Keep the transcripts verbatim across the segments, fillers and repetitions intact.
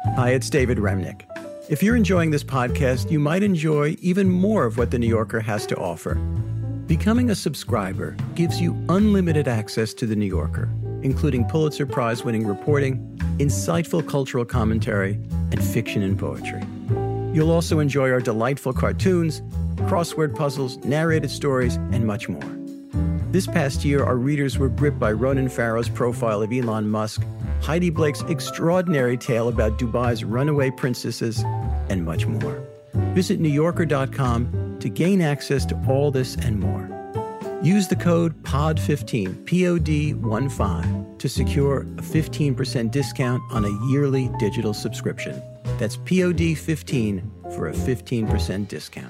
Hi, it's David Remnick. If you're enjoying this podcast, you might enjoy even more of what The New Yorker has to offer. Becoming a subscriber gives you unlimited access to The New Yorker, including Pulitzer Prize-winning reporting, insightful cultural commentary, and fiction and poetry. You'll also enjoy our delightful cartoons, crossword puzzles, narrated stories, and much more. This past year, our readers were gripped by Ronan Farrow's profile of Elon Musk, Heidi Blake's extraordinary tale about Dubai's runaway princesses, and much more. Visit New Yorker dot com to gain access to all this and more. Use the code P O D fifteen, P O D fifteen, to secure a fifteen percent discount on a yearly digital subscription. That's P O D fifteen for a fifteen percent discount.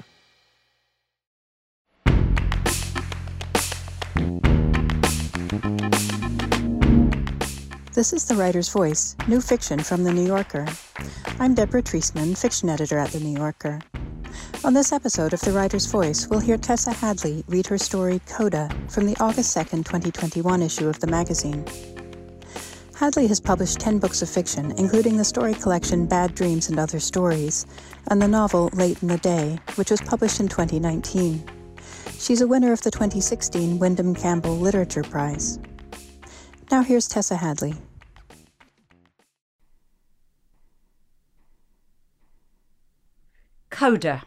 This is The Writer's Voice, new fiction from The New Yorker. I'm Deborah Treisman, fiction editor at The New Yorker. On this episode of The Writer's Voice, we'll hear Tessa Hadley read her story Coda from the August second, twenty twenty-one issue of the magazine. Hadley has published ten books of fiction, including the story collection Bad Dreams and Other Stories, and the novel Late in the Day, which was published in twenty nineteen. She's a winner of the twenty sixteen Wyndham Campbell Literature Prize. Now here's Tessa Hadley. Coda.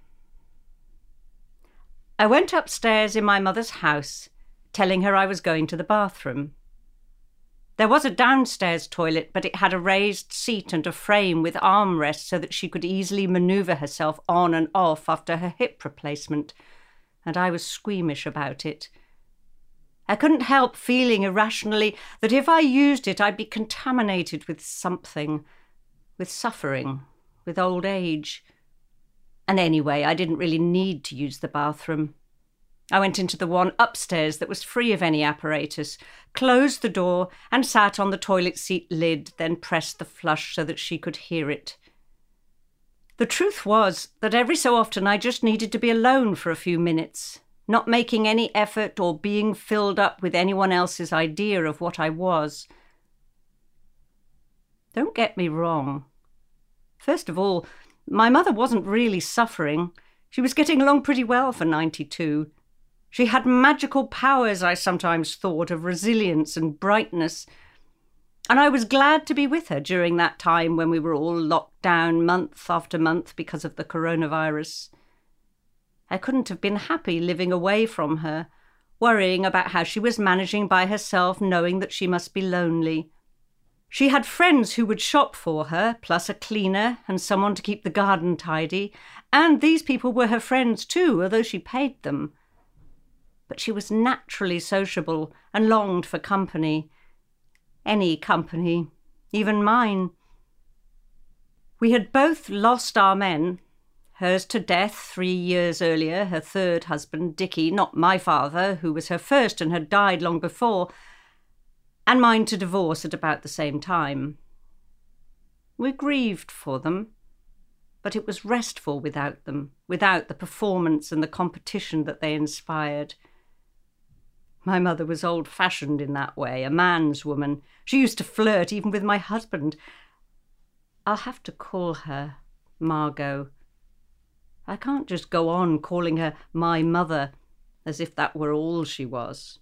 I went upstairs in my mother's house, telling her I was going to the bathroom. There was a downstairs toilet, but it had a raised seat and a frame with armrests so that she could easily manoeuvre herself on and off after her hip replacement, and I was squeamish about it. I couldn't help feeling irrationally that if I used it, I'd be contaminated with something, with suffering, with old age. And anyway, I didn't really need to use the bathroom. I went into the one upstairs that was free of any apparatus, closed the door and sat on the toilet seat lid, then pressed the flush so that she could hear it. The truth was that every so often I just needed to be alone for a few minutes, not making any effort or being filled up with anyone else's idea of what I was. Don't get me wrong. First of all, my mother wasn't really suffering. She was getting along pretty well for ninety-two. She had magical powers, I sometimes thought, of resilience and brightness. And I was glad to be with her during that time when we were all locked down month after month because of the coronavirus. I couldn't have been happy living away from her, worrying about how she was managing by herself, knowing that she must be lonely. She had friends who would shop for her, plus a cleaner and someone to keep the garden tidy, and these people were her friends too, although she paid them. But she was naturally sociable and longed for company. Any company, even mine. We had both lost our men, hers to death three years earlier, her third husband, Dickie, not my father, who was her first and had died long before, and mine to divorce at about the same time. We grieved for them, but it was restful without them, without the performance and the competition that they inspired. My mother was old-fashioned in that way, a man's woman. She used to flirt even with my husband. I'll have to call her Margot. I can't just go on calling her my mother, as if that were all she was.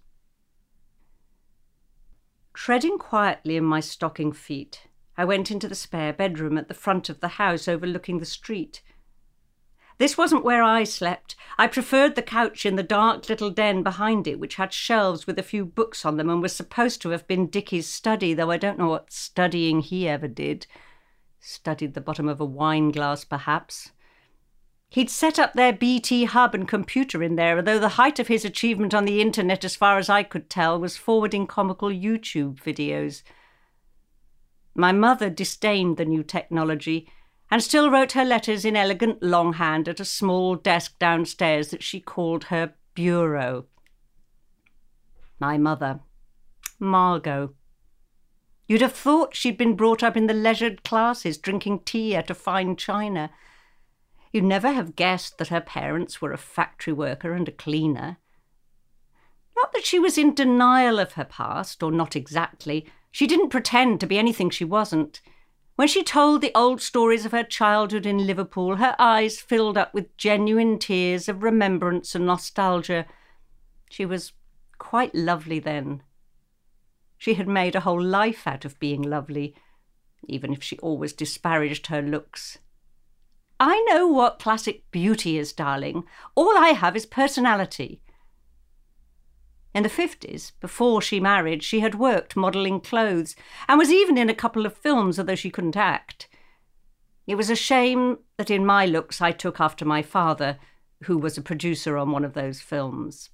Treading quietly in my stocking feet, I went into the spare bedroom at the front of the house overlooking the street. This wasn't where I slept. I preferred the couch in the dark little den behind it, which had shelves with a few books on them and was supposed to have been Dickie's study, though I don't know what studying he ever did. Studied the bottom of a wine glass, perhaps. He'd set up their B T hub and computer in there, although the height of his achievement on the internet, as far as I could tell, was forwarding comical YouTube videos. My mother disdained the new technology and still wrote her letters in elegant longhand at a small desk downstairs that she called her bureau. My mother, Margot. You'd have thought she'd been brought up in the leisured classes, drinking tea out of fine china. You'd never have guessed that her parents were a factory worker and a cleaner. Not that she was in denial of her past, or not exactly. She didn't pretend to be anything she wasn't. When she told the old stories of her childhood in Liverpool, her eyes filled up with genuine tears of remembrance and nostalgia. She was quite lovely then. She had made a whole life out of being lovely, even if she always disparaged her looks. I know what classic beauty is, darling. All I have is personality. In the fifties, before she married, she had worked modelling clothes and was even in a couple of films, although she couldn't act. It was a shame that in my looks I took after my father, who was a producer on one of those films.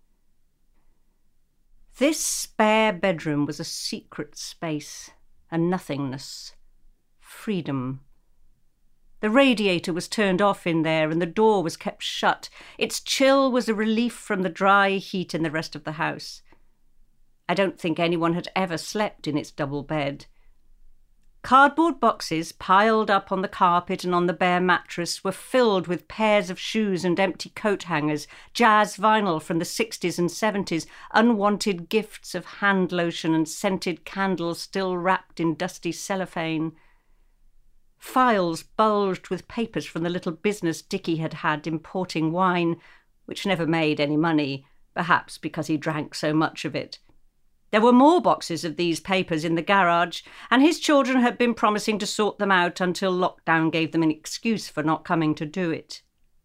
This spare bedroom was a secret space, a nothingness, freedom. The radiator was turned off in there and the door was kept shut. Its chill was a relief from the dry heat in the rest of the house. I don't think anyone had ever slept in its double bed. Cardboard boxes piled up on the carpet and on the bare mattress were filled with pairs of shoes and empty coat hangers, jazz vinyl from the sixties and seventies, unwanted gifts of hand lotion and scented candles still wrapped in dusty cellophane. Files bulged with papers from the little business Dickie had had importing wine, which never made any money, perhaps because he drank so much of it. There were more boxes of these papers in the garage, and his children had been promising to sort them out until lockdown gave them an excuse for not coming to do it.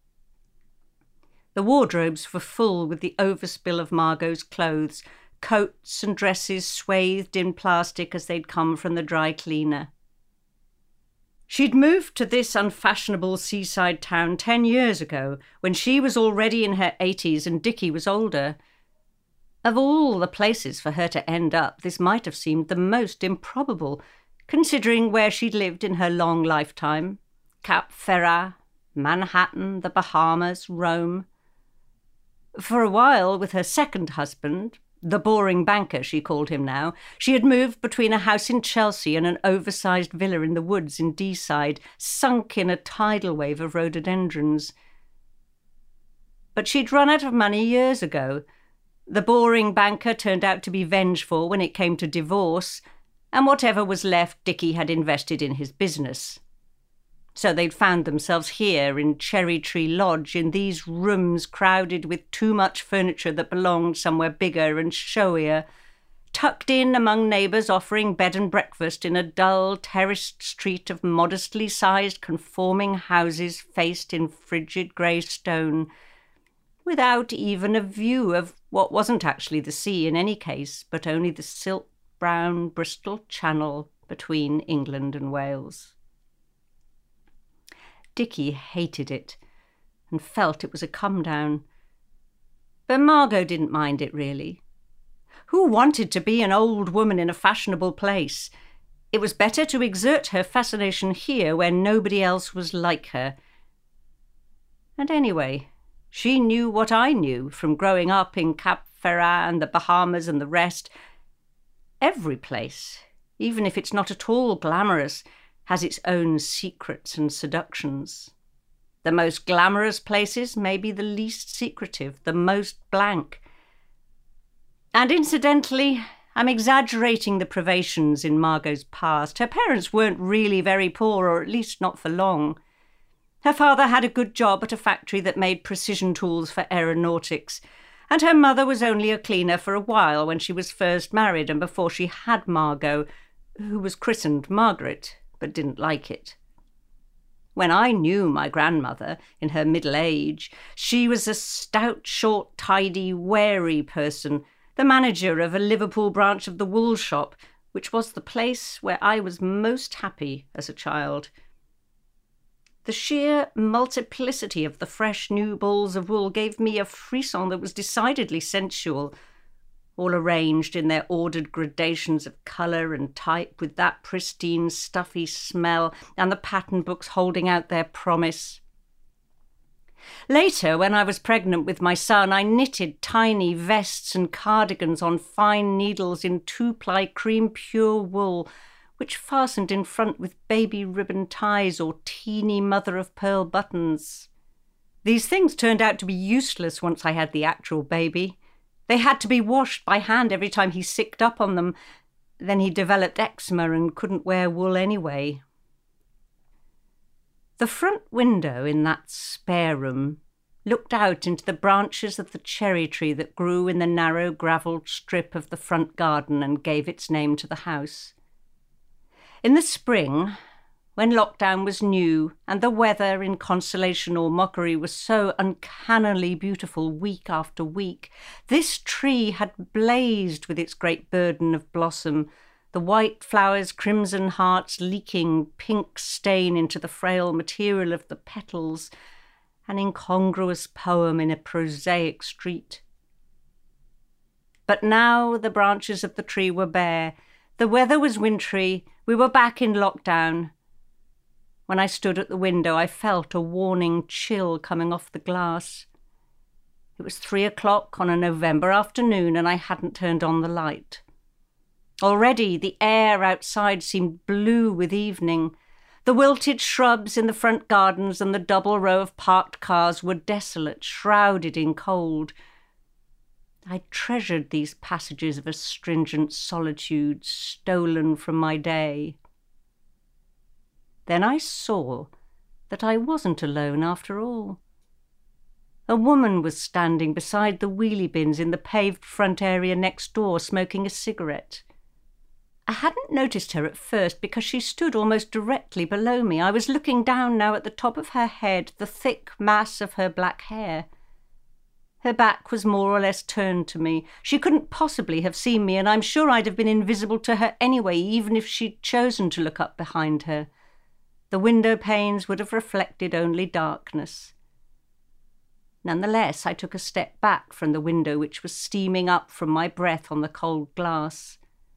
The wardrobes were full with the overspill of Margot's clothes, coats and dresses swathed in plastic as they'd come from the dry cleaner. She'd moved to this unfashionable seaside town ten years ago, when she was already in her eighties and Dickie was older. Of all the places for her to end up, this might have seemed the most improbable, considering where she'd lived in her long lifetime. Cap Ferrat, Manhattan, the Bahamas, Rome. For a while, with her second husband, the boring banker she called him now, she had moved between a house in Chelsea and an oversized villa in the woods in Deeside, sunk in a tidal wave of rhododendrons. But she'd run out of money years ago. The boring banker turned out to be vengeful when it came to divorce, and whatever was left Dickie had invested in his business. So they'd found themselves here in Cherry Tree Lodge, in these rooms crowded with too much furniture that belonged somewhere bigger and showier, tucked in among neighbours offering bed and breakfast in a dull, terraced street of modestly sized conforming houses faced in frigid grey stone, without even a view of what wasn't actually the sea in any case, but only the silk-brown Bristol Channel between England and Wales. Dickie hated it and felt it was a come-down. But Margot didn't mind it, really. Who wanted to be an old woman in a fashionable place? It was better to exert her fascination here where nobody else was like her. And anyway, she knew what I knew from growing up in Cap Ferrat and the Bahamas and the rest. Every place, even if it's not at all glamorous, has its own secrets and seductions. The most glamorous places may be the least secretive, the most blank. And incidentally, I'm exaggerating the privations in Margot's past. Her parents weren't really very poor, or at least not for long. Her father had a good job at a factory that made precision tools for aeronautics, and her mother was only a cleaner for a while when she was first married and before she had Margot, who was christened Margaret, but didn't like it. When I knew my grandmother, in her middle age, she was a stout, short, tidy, wary person, the manager of a Liverpool branch of the wool shop, which was the place where I was most happy as a child. The sheer multiplicity of the fresh new balls of wool gave me a frisson that was decidedly sensual, all arranged in their ordered gradations of colour and type, with that pristine, stuffy smell, and the pattern books holding out their promise. Later, when I was pregnant with my son, I knitted tiny vests and cardigans on fine needles in two-ply cream pure wool, which fastened in front with baby ribbon ties or teeny mother-of-pearl buttons. These things turned out to be useless once I had the actual baby. They had to be washed by hand every time he sicked up on them. Then he developed eczema and couldn't wear wool anyway, The front window in that spare room looked out into the branches of the cherry tree that grew in the narrow gravelled strip of the front garden and gave its name to the house. In the spring, when lockdown was new and the weather, in consolation or mockery, was so uncannily beautiful week after week, this tree had blazed with its great burden of blossom, the white flowers, crimson hearts leaking pink stain into the frail material of the petals, an incongruous poem in a prosaic street. But now the branches of the tree were bare, the weather was wintry, we were back in lockdown. When I stood at the window, I felt a warning chill coming off the glass. It was three o'clock on a November afternoon and I hadn't turned on the light. Already the air outside seemed blue with evening. The wilted shrubs in the front gardens and the double row of parked cars were desolate, shrouded in cold. I treasured these passages of astringent solitude stolen from my day. Then I saw that I wasn't alone after all. A woman was standing beside the wheelie bins in the paved front area next door, smoking a cigarette. I hadn't noticed her at first because she stood almost directly below me. I was looking down now at the top of her head, the thick mass of her black hair. Her back was more or less turned to me. She couldn't possibly have seen me, and I'm sure I'd have been invisible to her anyway, even if she'd chosen to look up behind her. The window panes would have reflected only darkness. Nonetheless, I took a step back from the window, which was steaming up from my breath on the cold glass.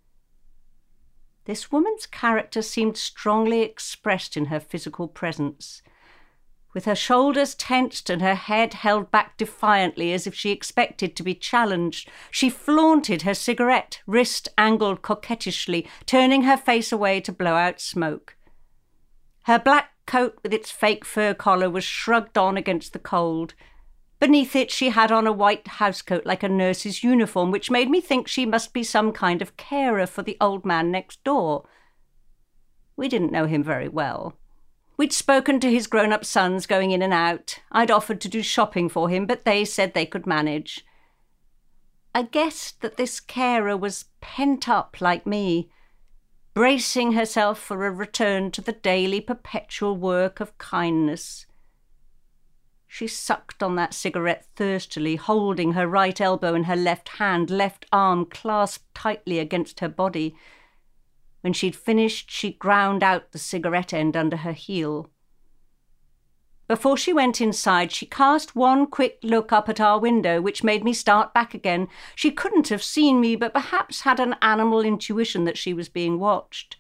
This woman's character seemed strongly expressed in her physical presence. With her shoulders tensed and her head held back defiantly as if she expected to be challenged, she flaunted her cigarette, wrist angled coquettishly, turning her face away to blow out smoke. Her black coat with its fake fur collar was shrugged on against the cold. Beneath it she had on a white housecoat like a nurse's uniform, which made me think she must be some kind of carer for the old man next door. We didn't know him very well. We'd spoken to his grown-up sons going in and out. I'd offered to do shopping for him, but they said they could manage. I guessed that this carer was pent up like me, bracing herself for a return to the daily perpetual work of kindness. She sucked on that cigarette thirstily, holding her right elbow in her left hand, left arm clasped tightly against her body. When she'd finished, she ground out the cigarette end under her heel. Before she went inside, she cast one quick look up at our window, which made me start back again. She couldn't have seen me, but perhaps had an animal intuition that she was being watched.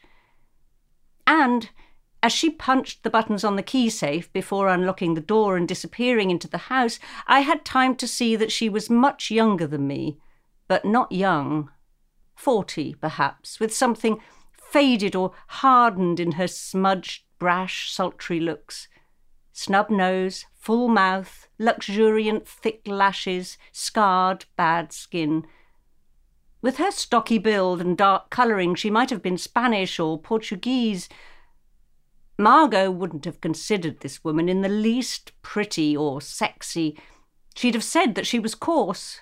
And as she punched the buttons on the key safe before unlocking the door and disappearing into the house, I had time to see that she was much younger than me, but not young. Forty, perhaps, with something faded or hardened in her smudged, brash, sultry looks. Snub nose, full mouth, luxuriant thick lashes, scarred, bad skin. With her stocky build and dark colouring, she might have been Spanish or Portuguese. Margot wouldn't have considered this woman in the least pretty or sexy. She'd have said that she was coarse.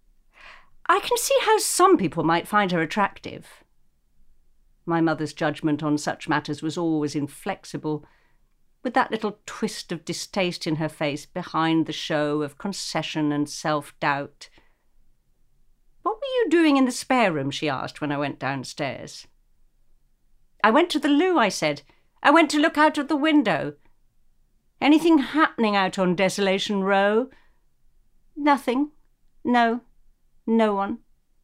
I can see how some people might find her attractive. My mother's judgment on such matters was always inflexible, with that little twist of distaste in her face behind the show of concession and self-doubt. "What were you doing in the spare room?" she asked when I went downstairs. "I went to the loo," I said. "I went to look out of the window." "Anything happening out on Desolation Row?" "Nothing. No. No one."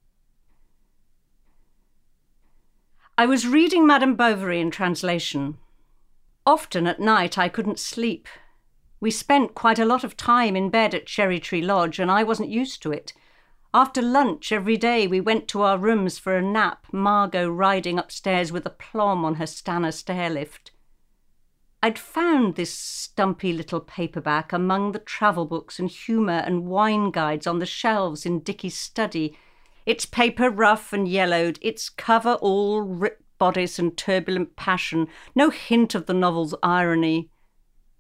I was reading Madame Bovary in translation. Often at night I couldn't sleep. We spent quite a lot of time in bed at Cherry Tree Lodge, and I wasn't used to it. After lunch every day we went to our rooms for a nap, Margot riding upstairs with aplomb on her Stannah stairlift. I'd found this stumpy little paperback among the travel books and humour and wine guides on the shelves in Dicky's study, its paper rough and yellowed, its cover all ripped bodice and turbulent passion, no hint of the novel's irony.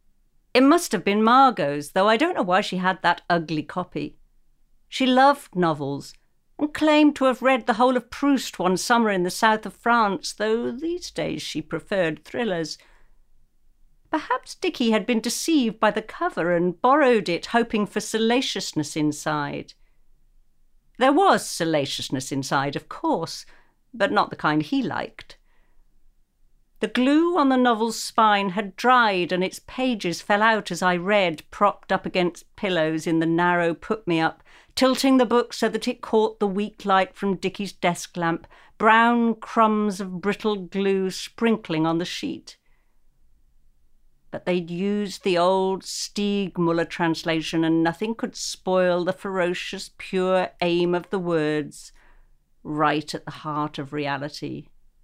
It must have been Margot's, though I don't know why she had that ugly copy. She loved novels and claimed to have read the whole of Proust one summer in the south of France, though these days she preferred thrillers. Perhaps Dicky had been deceived by the cover and borrowed it, hoping for salaciousness inside. There was salaciousness inside, of course, but not the kind he liked. The glue on the novel's spine had dried and its pages fell out as I read, propped up against pillows in the narrow put-me-up, tilting the book so that it caught the weak light from Dicky's desk lamp, brown crumbs of brittle glue sprinkling on the sheet. But they'd used the old Stiegmuller translation, and nothing could spoil the ferocious, pure aim of the words, right at the heart of reality.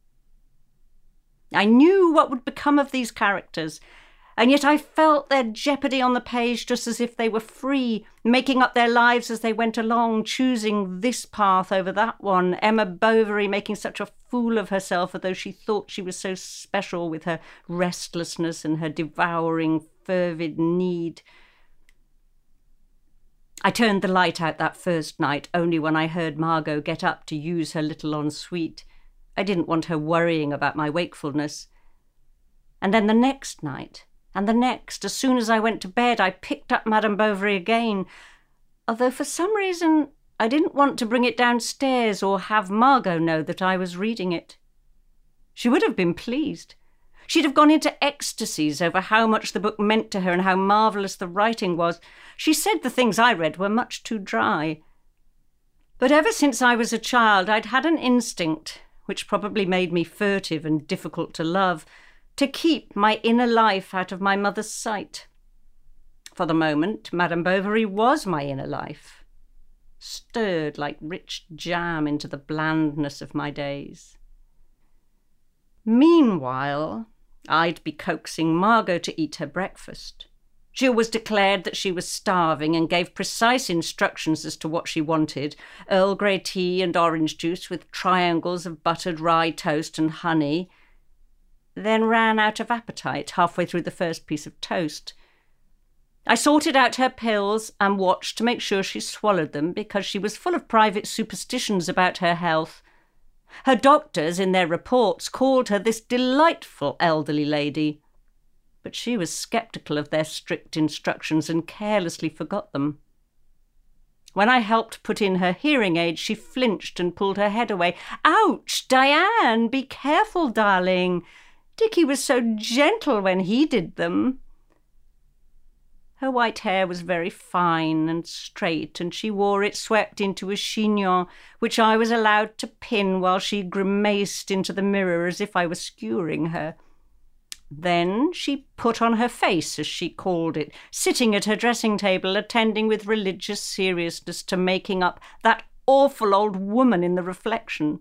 I knew what would become of these characters, and yet I felt their jeopardy on the page just as if they were free, making up their lives as they went along, choosing this path over that one, Emma Bovary making such a fool of herself as though she thought she was so special with her restlessness and her devouring, fervid need. I turned the light out that first night only when I heard Margot get up to use her little ensuite. I didn't want her worrying about my wakefulness. And then the next night, and the next, as soon as I went to bed, I picked up Madame Bovary again, although for some reason I didn't want to bring it downstairs or have Margot know that I was reading it. She would have been pleased. She'd have gone into ecstasies over how much the book meant to her and how marvellous the writing was. She said the things I read were much too dry. But ever since I was a child, I'd had an instinct, which probably made me furtive and difficult to love, to keep my inner life out of my mother's sight. For the moment, Madame Bovary was my inner life, stirred like rich jam into the blandness of my days. Meanwhile, I'd be coaxing Margot to eat her breakfast. She always declared that she was starving and gave precise instructions as to what she wanted: Earl Grey tea and orange juice with triangles of buttered rye toast and honey, then ran out of appetite halfway through the first piece of toast. I sorted out her pills and watched to make sure she swallowed them, because she was full of private superstitions about her health. Her doctors, in their reports, called her this delightful elderly lady, but she was sceptical of their strict instructions and carelessly forgot them. When I helped put in her hearing aid, she flinched and pulled her head away. "Ouch, Diane, be careful, darling. Dicky was so gentle when he did them." Her white hair was very fine and straight, and she wore it swept into a chignon, which I was allowed to pin while she grimaced into the mirror as if I were skewering her. Then she put on her face, as she called it, sitting at her dressing table, attending with religious seriousness to making up that awful old woman in the reflection.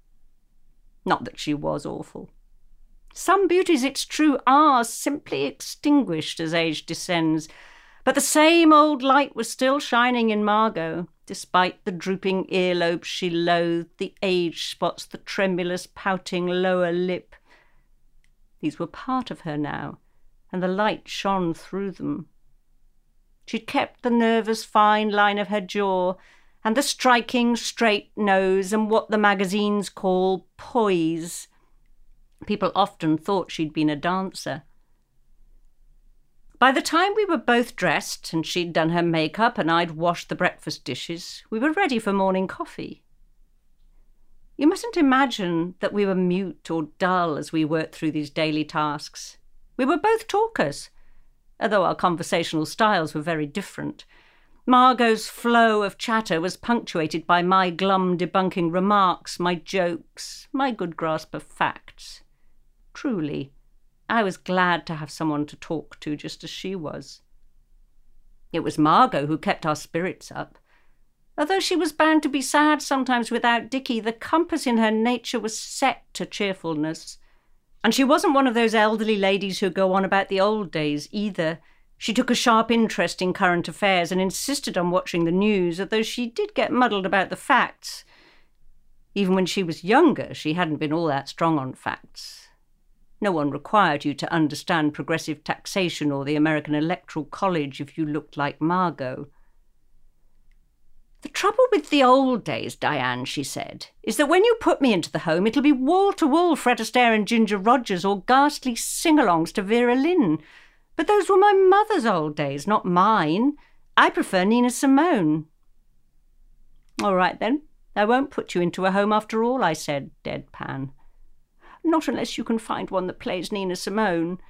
Not that she was awful. Some beauties, it's true, are simply extinguished as age descends, but the same old light was still shining in Margot, despite the drooping earlobes she loathed, the age spots, the tremulous, pouting lower lip. These were part of her now, and the light shone through them. She'd kept the nervous, fine line of her jaw, and the striking, straight nose, and what the magazines call poise. People often thought she'd been a dancer. By the time we were both dressed, and she'd done her makeup and I'd washed the breakfast dishes, we were ready for morning coffee. You mustn't imagine that we were mute or dull as we worked through these daily tasks. We were both talkers, although our conversational styles were very different. Margot's flow of chatter was punctuated by my glum debunking remarks, my jokes, my good grasp of facts. Truly, I was glad to have someone to talk to, just as she was. It was Margot who kept our spirits up. Although she was bound to be sad sometimes without Dicky, the compass in her nature was set to cheerfulness. And she wasn't one of those elderly ladies who go on about the old days either. She took a sharp interest in current affairs and insisted on watching the news, although she did get muddled about the facts. Even when she was younger, she hadn't been all that strong on facts. No one required you to understand progressive taxation or the American Electoral College if you looked like Margot. The trouble with the old days, Diane, she said, is that when you put me into the home, it'll be wall-to-wall Fred Astaire and Ginger Rogers or ghastly sing-alongs to Vera Lynn. But those were my mother's old days, not mine. I prefer Nina Simone. All right, then. I won't put you into a home after all, I said, deadpan. Not unless you can find one that plays Nina Simone.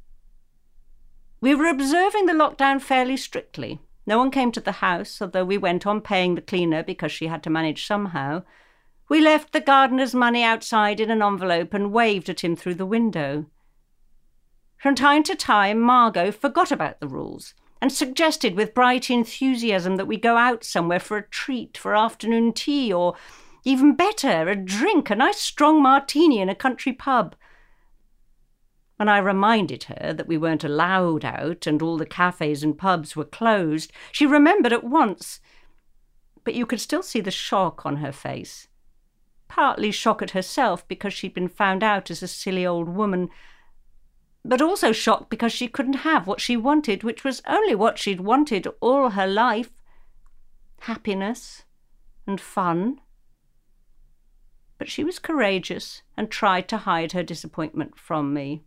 We were observing the lockdown fairly strictly. No one came to the house, although we went on paying the cleaner because she had to manage somehow. We left the gardener's money outside in an envelope and waved at him through the window. From time to time, Margot forgot about the rules and suggested with bright enthusiasm that we go out somewhere for a treat, for afternoon tea, or, even better, a drink, a nice strong martini in a country pub. When I reminded her that we weren't allowed out and all the cafes and pubs were closed, she remembered at once. But you could still see the shock on her face. Partly shock at herself because she'd been found out as a silly old woman, but also shock because she couldn't have what she wanted, which was only what she'd wanted all her life. Happiness and fun. But she was courageous and tried to hide her disappointment from me.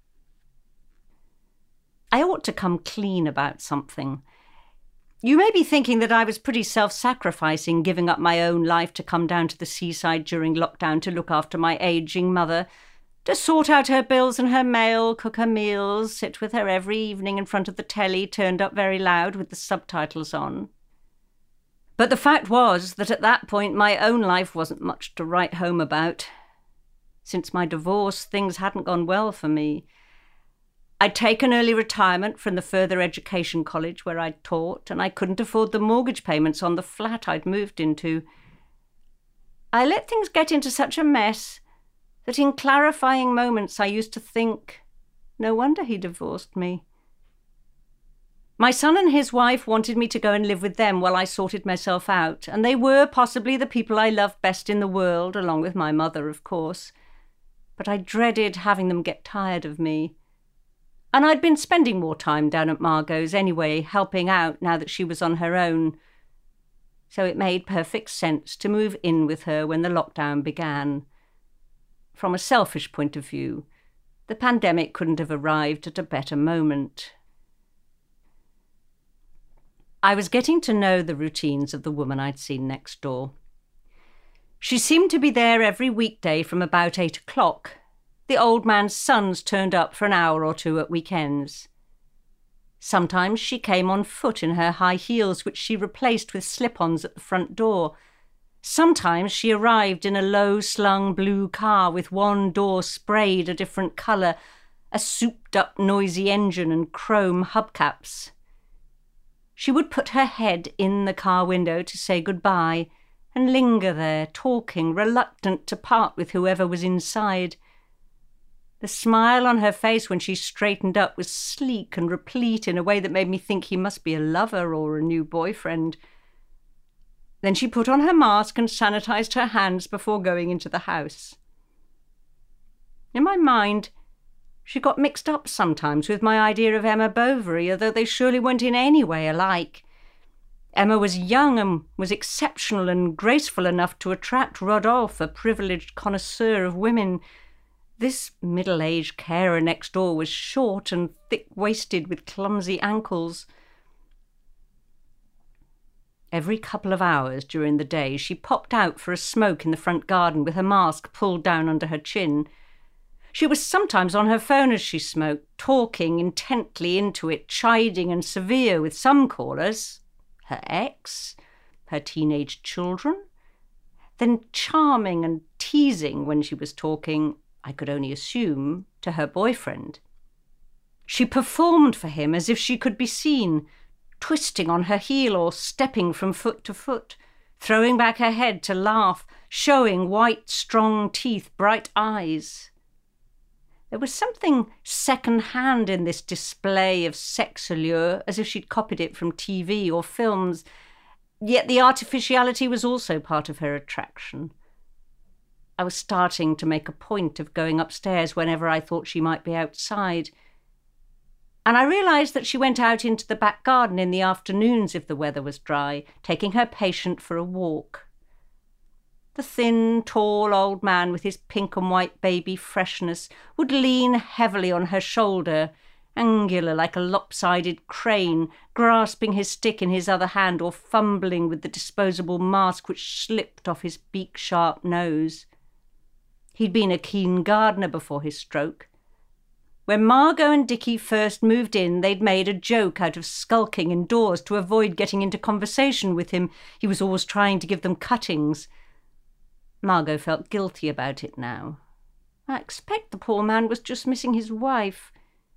I ought to come clean about something. You may be thinking that I was pretty self-sacrificing, giving up my own life to come down to the seaside during lockdown to look after my ageing mother, to sort out her bills and her mail, cook her meals, sit with her every evening in front of the telly, turned up very loud with the subtitles on. But the fact was that at that point my own life wasn't much to write home about. Since my divorce, things hadn't gone well for me. I'd taken early retirement from the further education college where I'd taught, and I couldn't afford the mortgage payments on the flat I'd moved into. I let things get into such a mess that in clarifying moments I used to think, no wonder he divorced me. My son and his wife wanted me to go and live with them while I sorted myself out, and they were possibly the people I loved best in the world, along with my mother, of course. But I dreaded having them get tired of me. And I'd been spending more time down at Margot's anyway, helping out now that she was on her own. So it made perfect sense to move in with her when the lockdown began. From a selfish point of view, the pandemic couldn't have arrived at a better moment. I was getting to know the routines of the woman I'd seen next door. She seemed to be there every weekday from about eight o'clock. The old man's sons turned up for an hour or two at weekends. Sometimes she came on foot in her high heels, which she replaced with slip-ons at the front door. Sometimes she arrived in a low-slung blue car with one door sprayed a different colour, a souped-up noisy engine and chrome hubcaps. She would put her head in the car window to say goodbye and linger there, talking, reluctant to part with whoever was inside. The smile on her face when she straightened up was sleek and replete in a way that made me think he must be a lover or a new boyfriend. Then she put on her mask and sanitized her hands before going into the house. In my mind, she got mixed up sometimes with my idea of Emma Bovary, although they surely weren't in any way alike. Emma was young and was exceptional and graceful enough to attract Rodolphe, a privileged connoisseur of women. This middle-aged carer next door was short and thick-waisted with clumsy ankles. Every couple of hours during the day, she popped out for a smoke in the front garden with her mask pulled down under her chin. She was sometimes on her phone as she smoked, talking intently into it, chiding and severe with some callers, her ex, her teenage children, then charming and teasing when she was talking, I could only assume, to her boyfriend. She performed for him as if she could be seen, twisting on her heel or stepping from foot to foot, throwing back her head to laugh, showing white, strong teeth, bright eyes. There was something second-hand in this display of sex allure, as if she'd copied it from T V or films, yet the artificiality was also part of her attraction. I was starting to make a point of going upstairs whenever I thought she might be outside. And I realised that she went out into the back garden in the afternoons if the weather was dry, taking her patient for a walk. The thin, tall old man with his pink and white baby freshness would lean heavily on her shoulder, angular like a lopsided crane, grasping his stick in his other hand or fumbling with the disposable mask which slipped off his beak-sharp nose. He'd been a keen gardener before his stroke. When Margot and Dickie first moved in, they'd made a joke out of skulking indoors to avoid getting into conversation with him. He was always trying to give them cuttings. Margot felt guilty about it now. I expect the poor man was just missing his wife.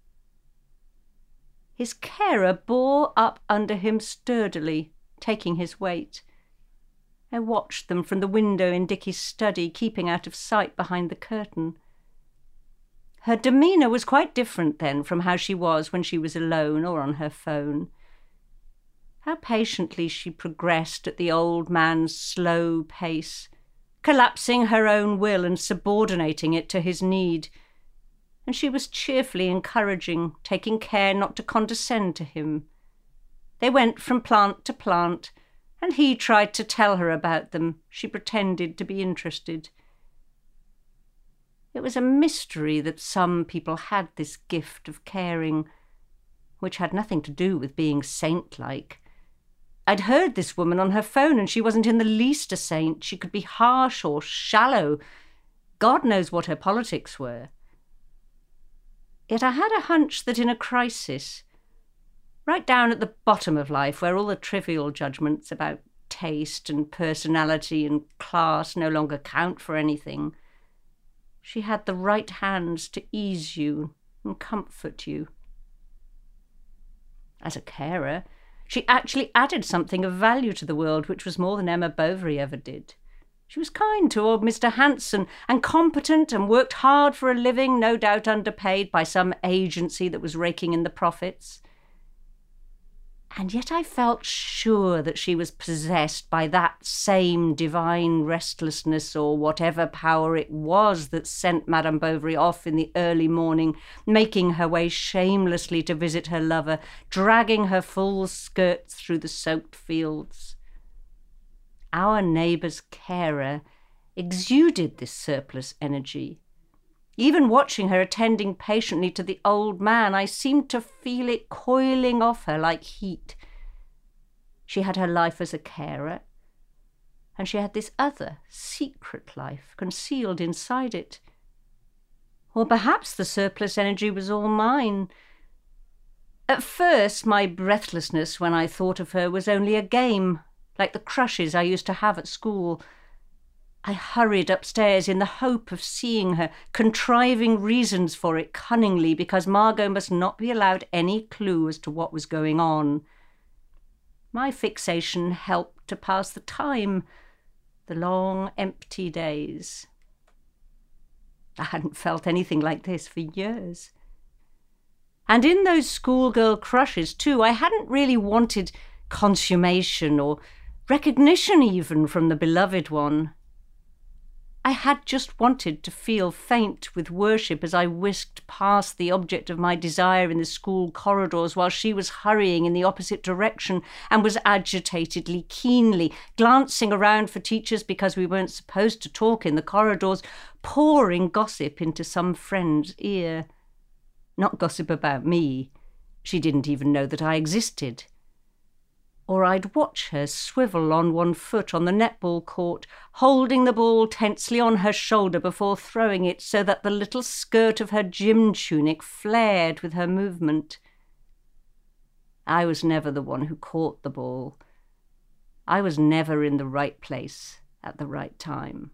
His carer bore up under him sturdily, taking his weight. I watched them from the window in Dickie's study, keeping out of sight behind the curtain. Her demeanour was quite different then from how she was when she was alone or on her phone. How patiently she progressed at the old man's slow pace, collapsing her own will and subordinating it to his need. And she was cheerfully encouraging, taking care not to condescend to him. They went from plant to plant, and he tried to tell her about them. She pretended to be interested. It was a mystery that some people had this gift of caring, which had nothing to do with being saint-like. I'd heard this woman on her phone, and she wasn't in the least a saint. She could be harsh or shallow. God knows what her politics were. Yet I had a hunch that in a crisis, right down at the bottom of life, where all the trivial judgments about taste and personality and class no longer count for anything, she had the right hands to ease you and comfort you. As a carer, she actually added something of value to the world, which was more than Emma Bovary ever did. She was kind to old Mister Hanson and competent and worked hard for a living, no doubt underpaid by some agency that was raking in the profits. And yet I felt sure that she was possessed by that same divine restlessness or whatever power it was that sent Madame Bovary off in the early morning, making her way shamelessly to visit her lover, dragging her full skirts through the soaked fields. Our neighbour's carer exuded this surplus energy. Even watching her attending patiently to the old man, I seemed to feel it coiling off her like heat. She had her life as a carer, and she had this other, secret life concealed inside it. Or perhaps the surplus energy was all mine. At first, my breathlessness when I thought of her was only a game, like the crushes I used to have at school. I hurried upstairs in the hope of seeing her, contriving reasons for it cunningly, because Margot must not be allowed any clue as to what was going on. My fixation helped to pass the time, the long, empty days. I hadn't felt anything like this for years. And in those schoolgirl crushes, too, I hadn't really wanted consummation or recognition even from the beloved one. I had just wanted to feel faint with worship as I whisked past the object of my desire in the school corridors while she was hurrying in the opposite direction and was agitatedly, keenly, glancing around for teachers because we weren't supposed to talk in the corridors, pouring gossip into some friend's ear. Not gossip about me. She didn't even know that I existed. Or I'd watch her swivel on one foot on the netball court, holding the ball tensely on her shoulder before throwing it so that the little skirt of her gym tunic flared with her movement. I was never the one who caught the ball. I was never in the right place at the right time.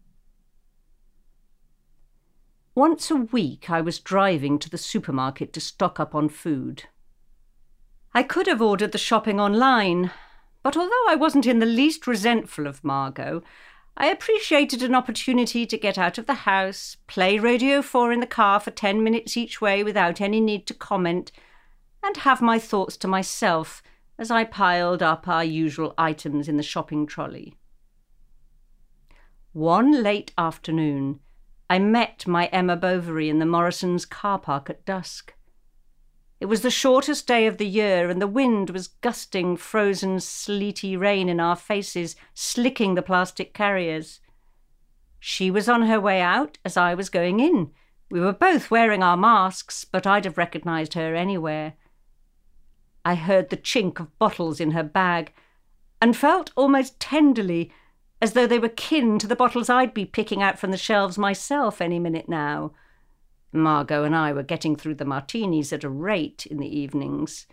Once a week I was driving to the supermarket to stock up on food. I could have ordered the shopping online, but although I wasn't in the least resentful of Margot, I appreciated an opportunity to get out of the house, play Radio four in the car for ten minutes each way without any need to comment, and have my thoughts to myself as I piled up our usual items in the shopping trolley. One late afternoon, I met my Emma Bovary in the Morrisons' car park at dusk. It was the shortest day of the year, and the wind was gusting frozen, sleety rain in our faces, slicking the plastic carriers. She was on her way out as I was going in. We were both wearing our masks, but I'd have recognised her anywhere. I heard the chink of bottles in her bag and felt almost tenderly as though they were kin to the bottles I'd be picking out from the shelves myself any minute now. Margot and I were getting through the martinis at a rate in the evenings.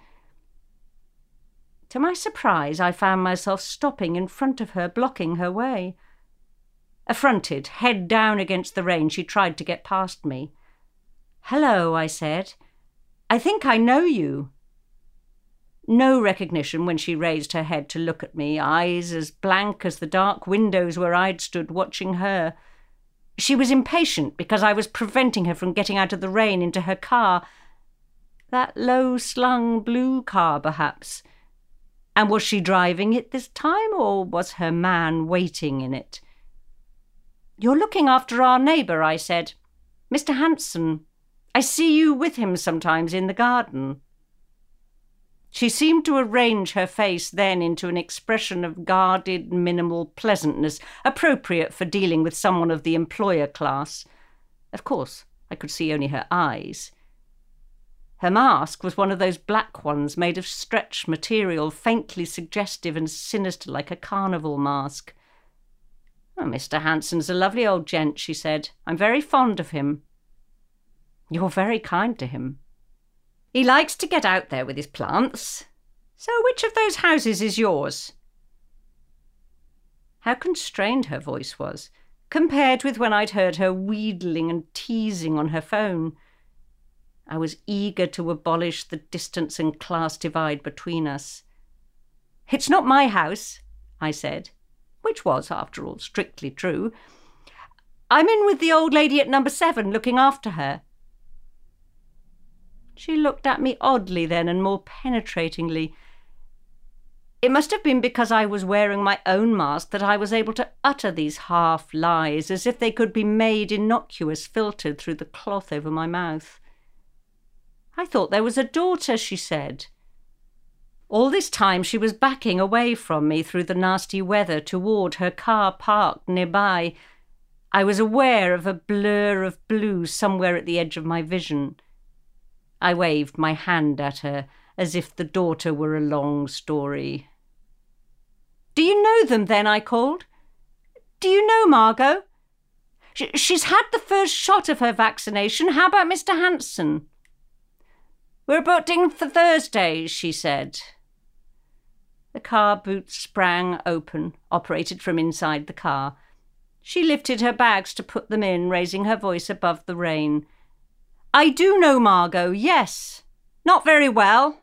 To my surprise, I found myself stopping in front of her, blocking her way. Affronted, head down against the rain, she tried to get past me. "Hello," I said. "I think I know you." No recognition when she raised her head to look at me, eyes as blank as the dark windows where I'd stood watching her. She was impatient because I was preventing her from getting out of the rain into her car. That low-slung blue car, perhaps. And was she driving it this time, or was her man waiting in it? "You're looking after our neighbour," I said. "Mister Hanson. I see you with him sometimes in the garden." She seemed to arrange her face then into an expression of guarded, minimal pleasantness, appropriate for dealing with someone of the employer class. Of course, I could see only her eyes. Her mask was one of those black ones made of stretched material, faintly suggestive and sinister like a carnival mask. "Oh, Mister Hanson's a lovely old gent," she said. "I'm very fond of him." "You're very kind to him." "He likes to get out there with his plants. So which of those houses is yours?" How constrained her voice was, compared with when I'd heard her wheedling and teasing on her phone. I was eager to abolish the distance and class divide between us. "It's not my house," I said, which was, after all, strictly true. "I'm in with the old lady at number seven, looking after her." She looked at me oddly then, and more penetratingly. It must have been because I was wearing my own mask that I was able to utter these half-lies, as if they could be made innocuous, filtered through the cloth over my mouth. "I thought there was a daughter," she said. All this time she was backing away from me through the nasty weather toward her car parked nearby. I was aware of a blur of blue somewhere at the edge of my vision. I waved my hand at her as if the daughter were a long story. "Do you know them then?" I called. "Do you know Margot? Sh- she's had the first shot of her vaccination. How about Mister Hanson?" "We're booking for Thursday," she said. The car boot sprang open, operated from inside the car. She lifted her bags to put them in, raising her voice above the rain. "I do know Margot, yes. Not very well."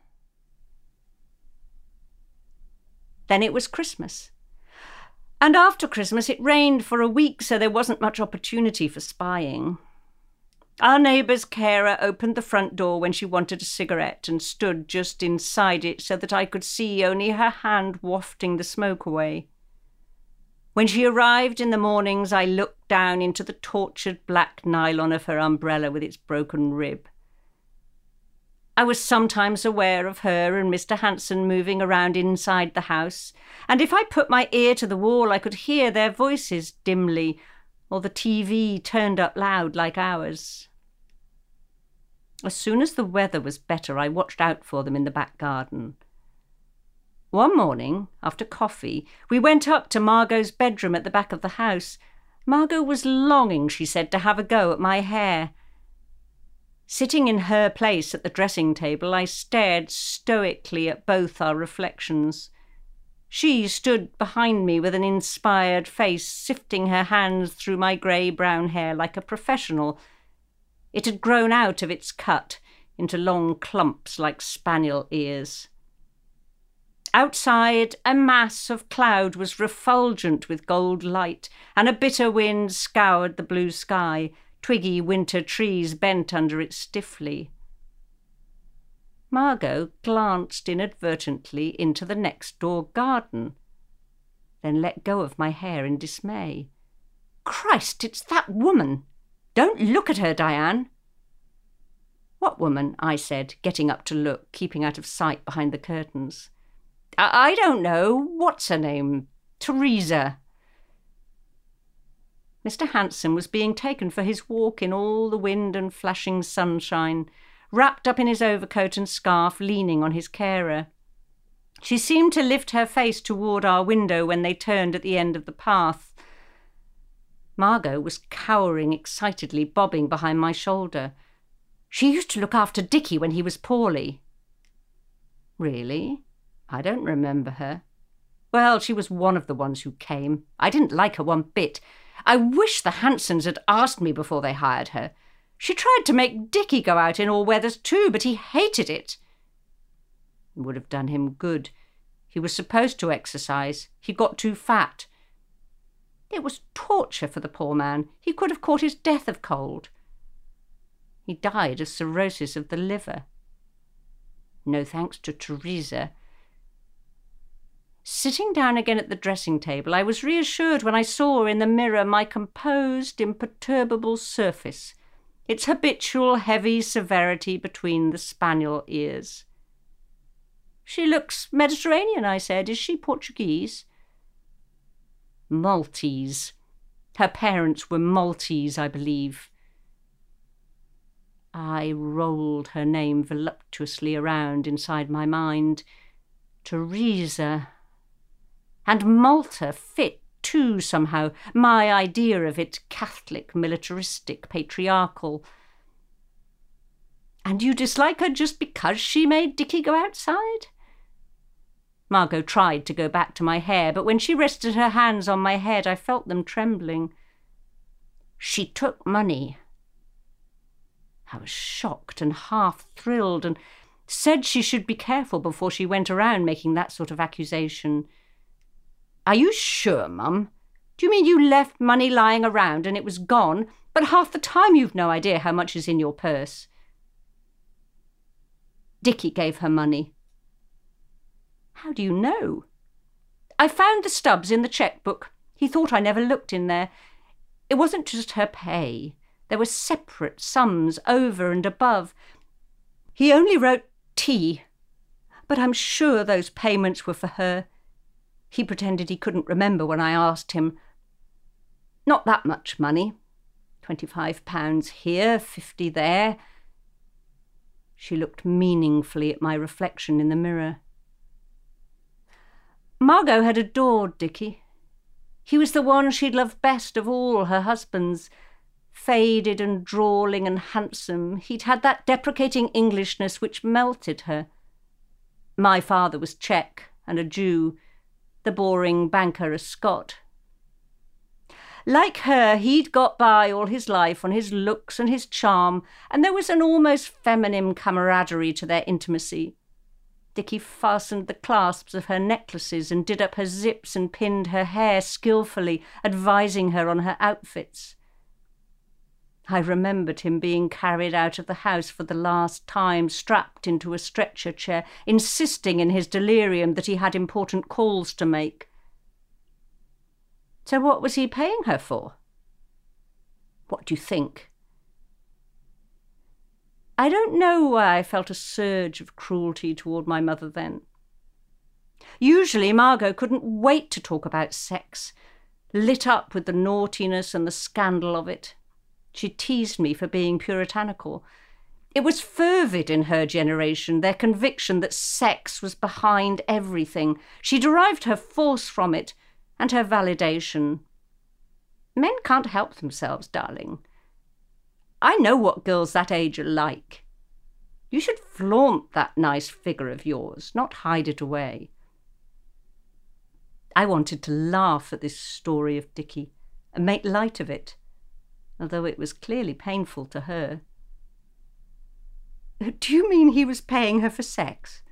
Then it was Christmas. And after Christmas it rained for a week, so there wasn't much opportunity for spying. Our neighbour's carer opened the front door when she wanted a cigarette and stood just inside it so that I could see only her hand wafting the smoke away. When she arrived in the mornings, I looked down into the tortured black nylon of her umbrella with its broken rib. I was sometimes aware of her and Mister Hanson moving around inside the house, and if I put my ear to the wall, I could hear their voices dimly, or the T V turned up loud like ours. As soon as the weather was better, I watched out for them in the back garden. One morning, after coffee, we went up to Margot's bedroom at the back of the house. Margot was longing, she said, to have a go at my hair. Sitting in her place at the dressing table, I stared stoically at both our reflections. She stood behind me with an inspired face, sifting her hands through my grey-brown hair like a professional. It had grown out of its cut into long clumps like spaniel ears. Outside, a mass of cloud was refulgent with gold light, and a bitter wind scoured the blue sky, twiggy winter trees bent under it stiffly. Margot glanced inadvertently into the next-door garden, then let go of my hair in dismay. Christ, it's that woman. Don't look at her, Diane. What woman? I said, getting up to look, keeping out of sight behind the curtains. I, I don't know. What's her name? Teresa. Mister Hanson was being taken for his walk in all the wind and flashing sunshine, wrapped up in his overcoat and scarf, leaning on his carer. She seemed to lift her face toward our window when they turned at the end of the path. Margot was cowering excitedly, bobbing behind my shoulder. She used to look after Dickie when he was poorly. Really? I don't remember her. Well, she was one of the ones who came. I didn't like her one bit. I wish the Hansons had asked me before they hired her. She tried to make Dickie go out in all weathers too, but he hated it. It would have done him good. He was supposed to exercise. He got too fat. It was torture for the poor man. He could have caught his death of cold. He died of cirrhosis of the liver. No thanks to Teresa. Sitting down again at the dressing table, I was reassured when I saw in the mirror my composed, imperturbable surface, its habitual heavy severity between the spaniel ears. She looks Mediterranean, I said. Is she Portuguese? Maltese. Her parents were Maltese, I believe. I rolled her name voluptuously around inside my mind. Teresa. And Malta fit too, somehow. My idea of it, Catholic, militaristic, patriarchal. And you dislike her just because she made Dickie go outside? Margot tried to go back to my hair, but when she rested her hands on my head, I felt them trembling. She took money. I was shocked and half-thrilled and said she should be careful before she went around making that sort of accusation. Are you sure, Mum? Do you mean you left money lying around and it was gone, but half the time you've no idea how much is in your purse? Dickie gave her money. How do you know? I found the stubs in the cheque-book. He thought I never looked in there. It wasn't just her pay. There were separate sums over and above. He only wrote T, but I'm sure those payments were for her. He pretended he couldn't remember when I asked him. Not that much money. Twenty-five pounds here, fifty there. She looked meaningfully at my reflection in the mirror. Margot had adored Dickie. He was the one she'd loved best of all her husbands. Faded and drawling and handsome, he'd had that deprecating Englishness which melted her. My father was Czech and a Jew, the boring banker a Scot. Like her, he'd got by all his life on his looks and his charm, and there was an almost feminine camaraderie to their intimacy. Dickie fastened the clasps of her necklaces and did up her zips and pinned her hair skillfully, advising her on her outfits. I remembered him being carried out of the house for the last time, strapped into a stretcher chair, insisting in his delirium that he had important calls to make. So what was he paying her for? What do you think? I don't know why I felt a surge of cruelty toward my mother then. Usually Margot couldn't wait to talk about sex, lit up with the naughtiness and the scandal of it. She teased me for being puritanical. It was fervid in her generation, their conviction that sex was behind everything. She derived her force from it and her validation. Men can't help themselves, darling. I know what girls that age are like. You should flaunt that nice figure of yours, not hide it away. I wanted to laugh at this story of Dickie and make light of it, although it was clearly painful to her. Do you mean he was paying her for sex?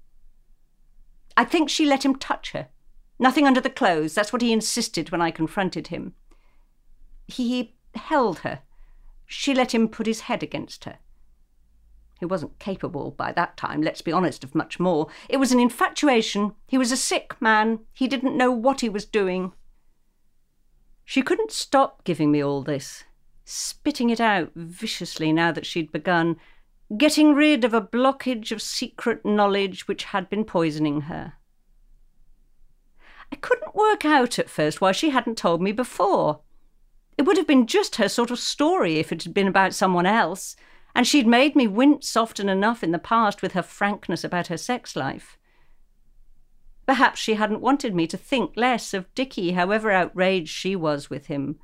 I think she let him touch her. Nothing under the clothes. That's what he insisted when I confronted him. He held her. She let him put his head against her. He wasn't capable by that time, let's be honest, of much more. It was an infatuation. He was a sick man. He didn't know what he was doing. She couldn't stop giving me all this, spitting it out viciously now that she'd begun, getting rid of a blockage of secret knowledge which had been poisoning her. I couldn't work out at first why she hadn't told me before. It would have been just her sort of story if it had been about someone else, and she'd made me wince often enough in the past with her frankness about her sex life. Perhaps she hadn't wanted me to think less of Dickie, however outraged she was with him.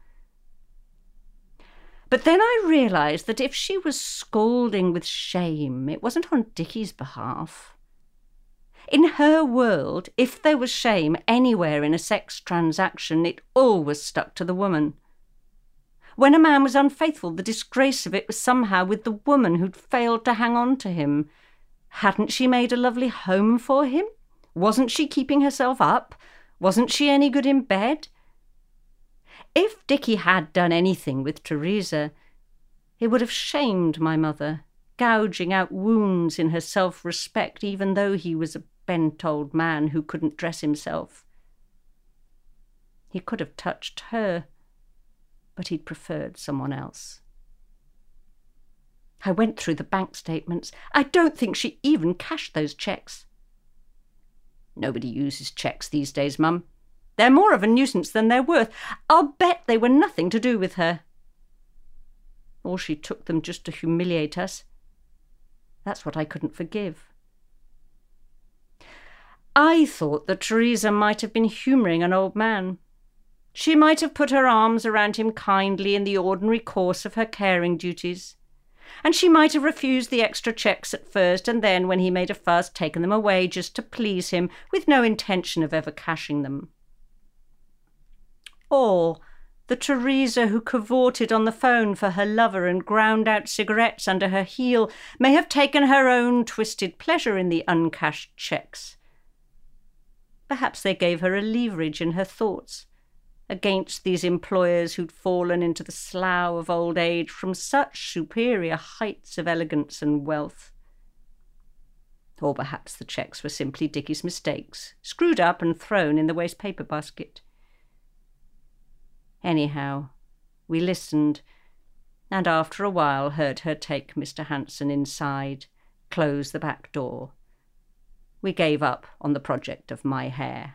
But then I realised that if she was scalding with shame, it wasn't on Dickie's behalf. In her world, if there was shame anywhere in a sex transaction, it always stuck to the woman. When a man was unfaithful, the disgrace of it was somehow with the woman who'd failed to hang on to him. Hadn't she made a lovely home for him? Wasn't she keeping herself up? Wasn't she any good in bed? If Dickie had done anything with Teresa, it would have shamed my mother, gouging out wounds in her self-respect, even though he was a bent old man who couldn't dress himself. He could have touched her, but he'd preferred someone else. I went through the bank statements. I don't think she even cashed those cheques. Nobody uses cheques these days, Mum. They're more of a nuisance than they're worth. I'll bet they were nothing to do with her. Or she took them just to humiliate us. That's what I couldn't forgive. I thought that Teresa might have been humouring an old man. She might have put her arms around him kindly in the ordinary course of her caring duties, and she might have refused the extra cheques at first, and then, when he made a fuss, taken them away just to please him, with no intention of ever cashing them. Or the Teresa who cavorted on the phone for her lover and ground out cigarettes under her heel may have taken her own twisted pleasure in the uncashed cheques. Perhaps they gave her a leverage in her thoughts against these employers who'd fallen into the slough of old age from such superior heights of elegance and wealth. Or perhaps the cheques were simply Dickie's mistakes, screwed up and thrown in the waste paper basket. Anyhow, we listened, and after a while heard her take Mister Hanson inside, close the back door. We gave up on the project of my hair.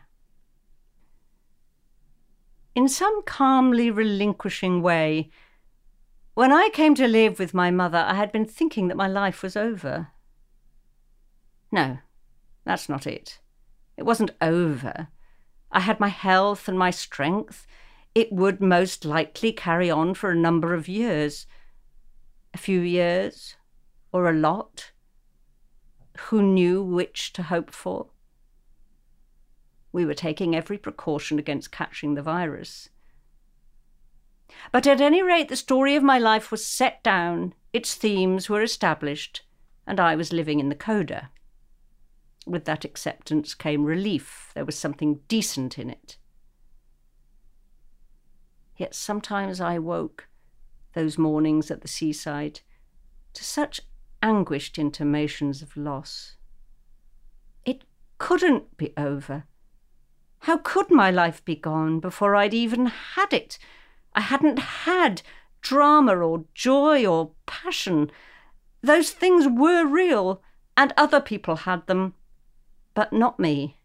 In some calmly relinquishing way, when I came to live with my mother, I had been thinking that my life was over. No, that's not it. It wasn't over. I had my health and my strength. It would most likely carry on for a number of years. A few years, or a lot. Who knew which to hope for? We were taking every precaution against catching the virus. But at any rate, the story of my life was set down, its themes were established, and I was living in the coda. With that acceptance came relief. There was something decent in it. Yet sometimes I woke, those mornings at the seaside, to such anguished intimations of loss. It couldn't be over. How could my life be gone before I'd even had it? I hadn't had drama or joy or passion. Those things were real, and other people had them, but not me.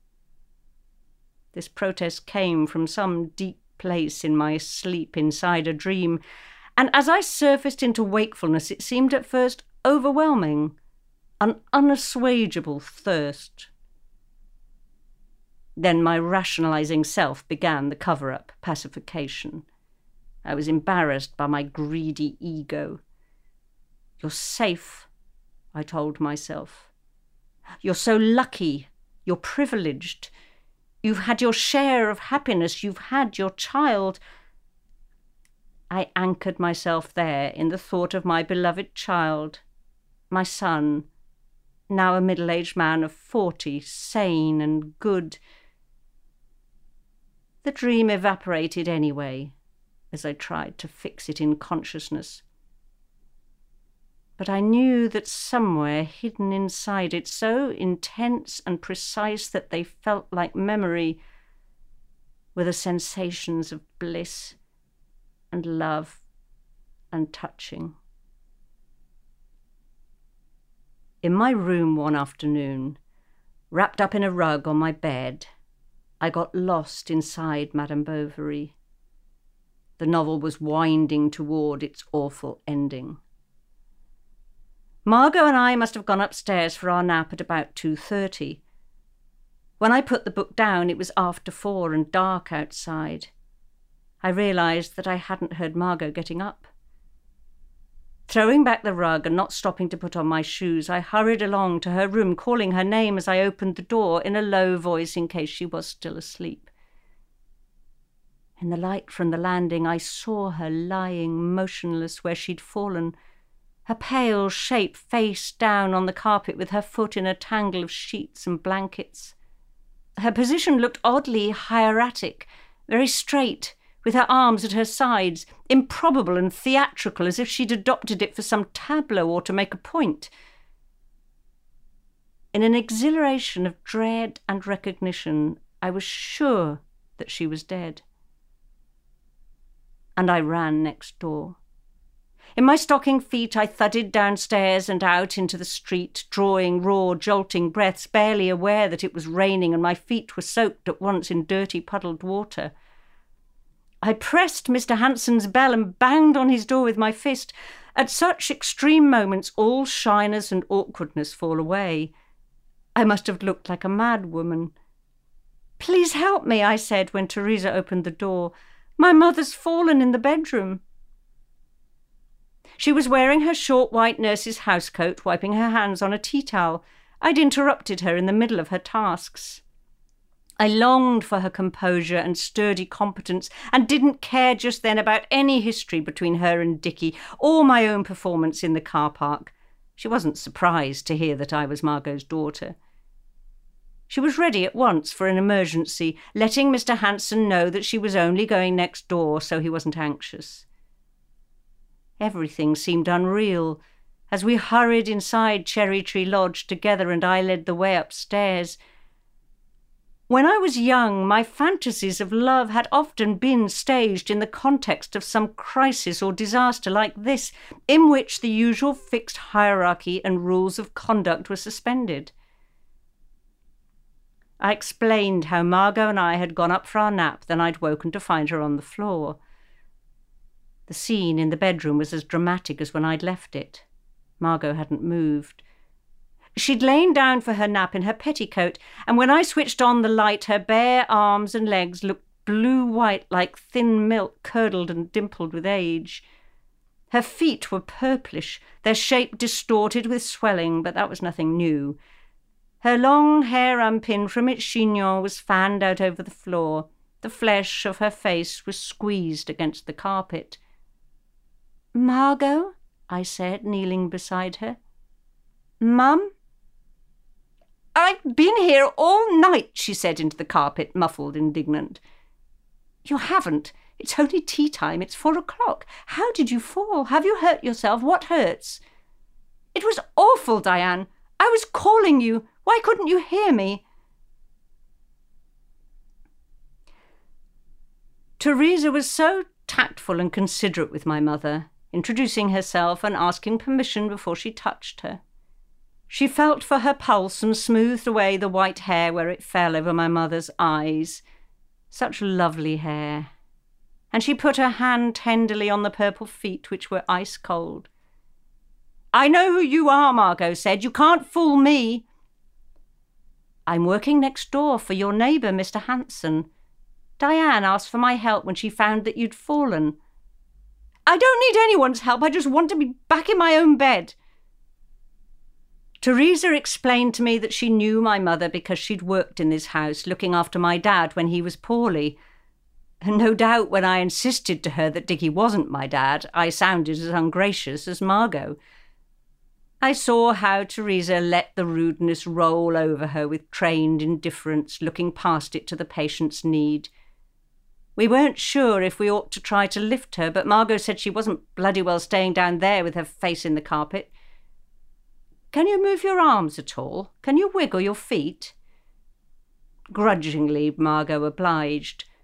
This protest came from some deep place in my sleep inside a dream, and as I surfaced into wakefulness, it seemed at first overwhelming, an unassuageable thirst. Then my rationalising self began the cover-up, pacification. I was embarrassed by my greedy ego. You're safe, I told myself. You're so lucky, you're privileged. You've had your share of happiness, you've had your child. I anchored myself there in the thought of my beloved child, my son, now a middle-aged man of forty, sane and good. The dream evaporated anyway, as I tried to fix it in consciousness. But I knew that somewhere hidden inside it, so intense and precise that they felt like memory, were the sensations of bliss and love and touching. In my room one afternoon, wrapped up in a rug on my bed, I got lost inside Madame Bovary. The novel was winding toward its awful ending. Margot and I must have gone upstairs for our nap at about two thirty. When I put the book down, it was after four and dark outside. I realised that I hadn't heard Margot getting up. Throwing back the rug and not stopping to put on my shoes, I hurried along to her room, calling her name as I opened the door in a low voice in case she was still asleep. In the light from the landing, I saw her lying motionless where she'd fallen, her pale shape face down on the carpet with her foot in a tangle of sheets and blankets. Her position looked oddly hieratic, very straight, with her arms at her sides, improbable and theatrical, as if she'd adopted it for some tableau or to make a point. In an exhilaration of dread and recognition, I was sure that she was dead. And I ran next door. In my stocking feet, I thudded downstairs and out into the street, drawing raw, jolting breaths, barely aware that it was raining and my feet were soaked at once in dirty, puddled water. I pressed Mister Hanson's bell and banged on his door with my fist. At such extreme moments, all shyness and awkwardness fall away. I must have looked like a mad woman. "Please help me," I said when Teresa opened the door. "My mother's fallen in the bedroom." She was wearing her short white nurse's housecoat, wiping her hands on a tea towel. I'd interrupted her in the middle of her tasks. I longed for her composure and sturdy competence and didn't care just then about any history between her and Dickie or my own performance in the car park. She wasn't surprised to hear that I was Margot's daughter. She was ready at once for an emergency, letting Mister Hanson know that she was only going next door so he wasn't anxious. Everything seemed unreal. As we hurried inside Cherry Tree Lodge together and I led the way upstairs. When I was young, my fantasies of love had often been staged in the context of some crisis or disaster like this, in which the usual fixed hierarchy and rules of conduct were suspended. I explained how Margot and I had gone up for our nap, then I'd woken to find her on the floor. The scene in the bedroom was as dramatic as when I'd left it. Margot hadn't moved. She'd lain down for her nap in her petticoat, and when I switched on the light, her bare arms and legs looked blue-white like thin milk curdled and dimpled with age. Her feet were purplish, their shape distorted with swelling, but that was nothing new. Her long hair unpinned from its chignon was fanned out over the floor. The flesh of her face was squeezed against the carpet. "Margot?" I said, kneeling beside her. "Mum?" "I've been here all night," she said into the carpet, muffled, indignant. "You haven't. It's only tea time. It's four o'clock. How did you fall? Have you hurt yourself? What hurts?" "It was awful, Diane. I was calling you. Why couldn't you hear me?" Teresa was so tactful and considerate with my mother, introducing herself and asking permission before she touched her. She felt for her pulse and smoothed away the white hair where it fell over my mother's eyes. Such lovely hair. And she put her hand tenderly on the purple feet, which were ice cold. "I know who you are," Margot said. "You can't fool me." "I'm working next door for your neighbour, Mister Hanson. Diane asked for my help when she found that you'd fallen." "I don't need anyone's help. I just want to be back in my own bed." Teresa explained to me that she knew my mother because she'd worked in this house, looking after my dad when he was poorly. And no doubt when I insisted to her that Dickie wasn't my dad, I sounded as ungracious as Margot. I saw how Teresa let the rudeness roll over her with trained indifference, looking past it to the patient's need. We weren't sure if we ought to try to lift her, but Margot said she wasn't bloody well staying down there with her face in the carpet. "Can you move your arms at all? Can you wiggle your feet?" Grudgingly, Margot obliged.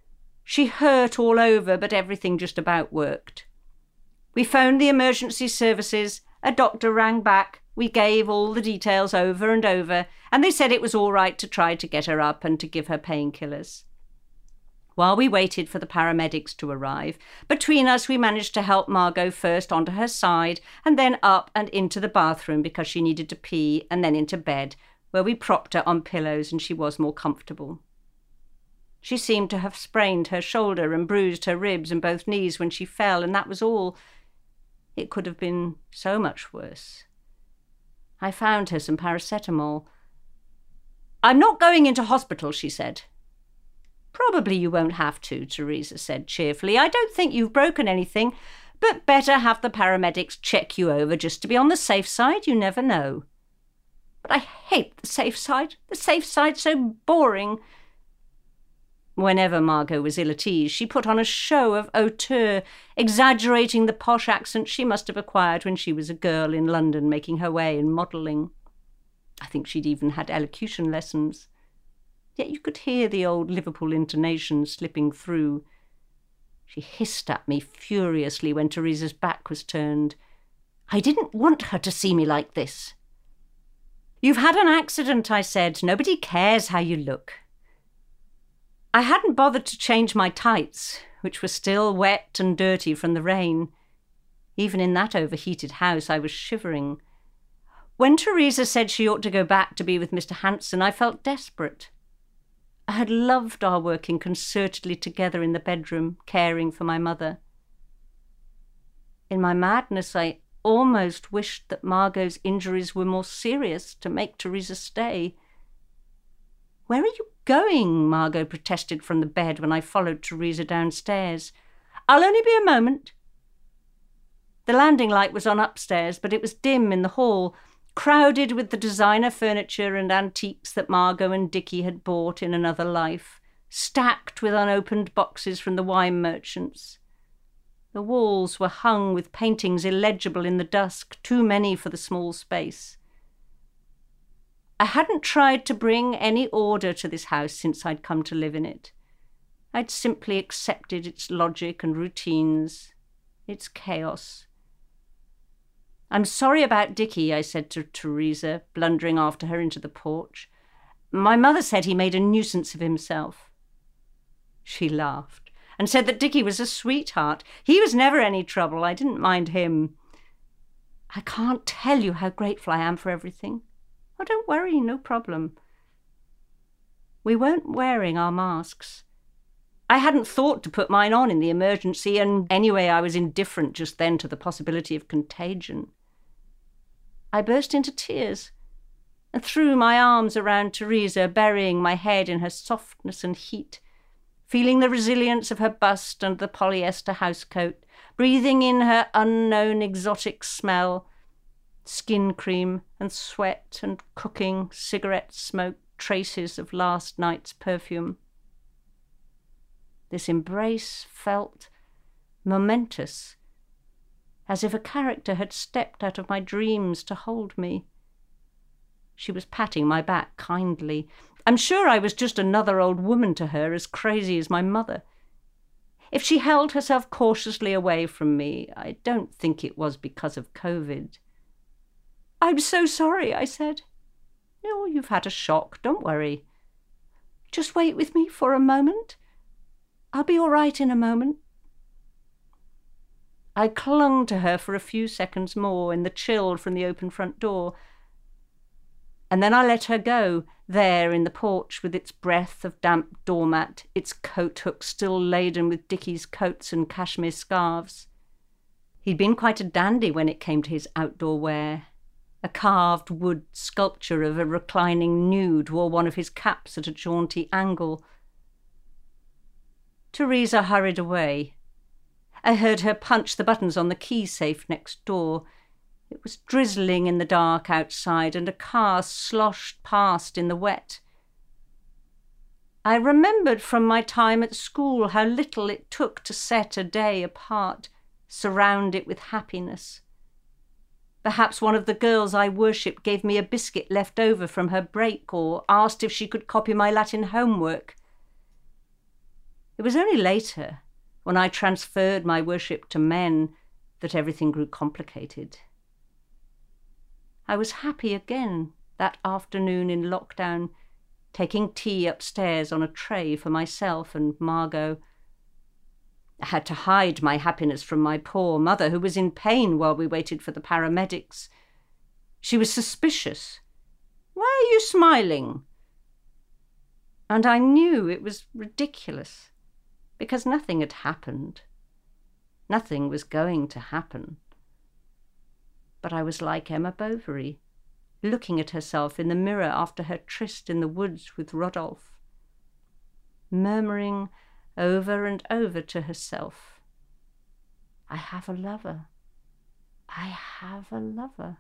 She hurt all over, but everything just about worked. We phoned the emergency services, a doctor rang back, we gave all the details over and over, and they said it was all right to try to get her up and to give her painkillers. While we waited for the paramedics to arrive, between us we managed to help Margot first onto her side and then up and into the bathroom because she needed to pee, and then into bed, where we propped her on pillows and she was more comfortable. She seemed to have sprained her shoulder and bruised her ribs and both knees when she fell, and that was all. It could have been so much worse. I found her some paracetamol. "I'm not going into hospital," she said. "Probably you won't have to," Teresa said cheerfully. "I don't think you've broken anything, but better have the paramedics check you over just to be on the safe side. You never know." "But I hate the safe side. The safe side's so boring." Whenever Margot was ill at ease, she put on a show of hauteur, exaggerating the posh accent she must have acquired when she was a girl in London making her way in modelling. I think she'd even had elocution lessons. Yet you could hear the old Liverpool intonation slipping through. She hissed at me furiously when Teresa's back was turned. I didn't want her to see me like this. "You've had an accident," I said. "Nobody cares how you look." I hadn't bothered to change my tights, which were still wet and dirty from the rain. Even in that overheated house, I was shivering. When Teresa said she ought to go back to be with Mister Hanson, I felt desperate. I had loved our working concertedly together in the bedroom, caring for my mother. In my madness, I almost wished that Margot's injuries were more serious to make Teresa stay. "Where are you going?" Margot protested from the bed when I followed Teresa downstairs. "I'll only be a moment." The landing light was on upstairs, but it was dim in the hall, crowded with the designer furniture and antiques that Margot and Dickie had bought in another life, stacked with unopened boxes from the wine merchants. The walls were hung with paintings illegible in the dusk, too many for the small space. I hadn't tried to bring any order to this house since I'd come to live in it. I'd simply accepted its logic and routines, its chaos. "I'm sorry about Dickie," I said to Teresa, blundering after her into the porch. "My mother said he made a nuisance of himself." She laughed and said that Dickie was a sweetheart. He was never any trouble. I didn't mind him. I can't tell you how grateful I am for everything. "Oh, don't worry, no problem." We weren't wearing our masks. I hadn't thought to put mine on in the emergency, and anyway I was indifferent just then to the possibility of contagion. I burst into tears and threw my arms around Teresa, burying my head in her softness and heat, feeling the resilience of her bust and the polyester housecoat, breathing in her unknown exotic smell, skin cream and sweat and cooking, cigarette smoke, traces of last night's perfume. This embrace felt momentous, as if a character had stepped out of my dreams to hold me. She was patting my back kindly. I'm sure I was just another old woman to her, as crazy as my mother. If she held herself cautiously away from me, I don't think it was because of COVID. "I'm so sorry," I said. "Oh, you've had a shock, don't worry. Just wait with me for a moment. I'll be all right in a moment." I clung to her for a few seconds more in the chill from the open front door, and then I let her go, there in the porch with its breath of damp doormat, its coat hook still laden with Dickie's coats and cashmere scarves. He'd been quite a dandy when it came to his outdoor wear. A carved wood sculpture of a reclining nude wore one of his caps at a jaunty angle. Teresa hurried away. I heard her punch the buttons on the key safe next door. It was drizzling in the dark outside, and a car sloshed past in the wet. I remembered from my time at school how little it took to set a day apart, surround it with happiness. Perhaps one of the girls I worshipped gave me a biscuit left over from her break, or asked if she could copy my Latin homework. It was only later, when I transferred my worship to men, that everything grew complicated. I was happy again that afternoon in lockdown, taking tea upstairs on a tray for myself and Margot. I had to hide my happiness from my poor mother, who was in pain while we waited for the paramedics. She was suspicious. "Why are you smiling?" And I knew it was ridiculous, because nothing had happened. Nothing was going to happen. But I was like Emma Bovary, looking at herself in the mirror after her tryst in the woods with Rodolphe, murmuring over and over to herself, "I have a lover. I have a lover."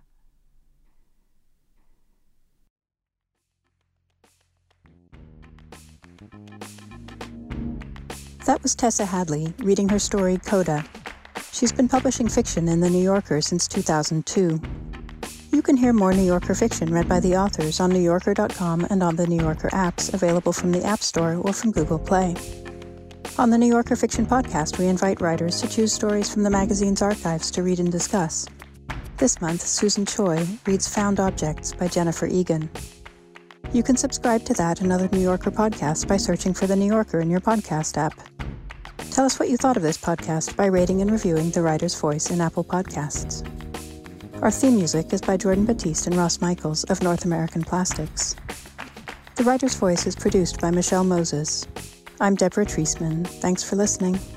That was Tessa Hadley reading her story Coda. She's been publishing fiction in The New Yorker since two thousand two. You can hear more New Yorker fiction read by the authors on new yorker dot com and on the New Yorker apps available from the App Store or from Google Play. On the New Yorker Fiction Podcast, we invite writers to choose stories from the magazine's archives to read and discuss. This month, Susan Choi reads Found Objects by Jennifer Egan. You can subscribe to that and other New Yorker podcasts by searching for The New Yorker in your podcast app. Tell us what you thought of this podcast by rating and reviewing The Writer's Voice in Apple Podcasts. Our theme music is by Jordan Batiste and Ross Michaels of North American Plastics. The Writer's Voice is produced by Michelle Moses. I'm Deborah Treisman. Thanks for listening.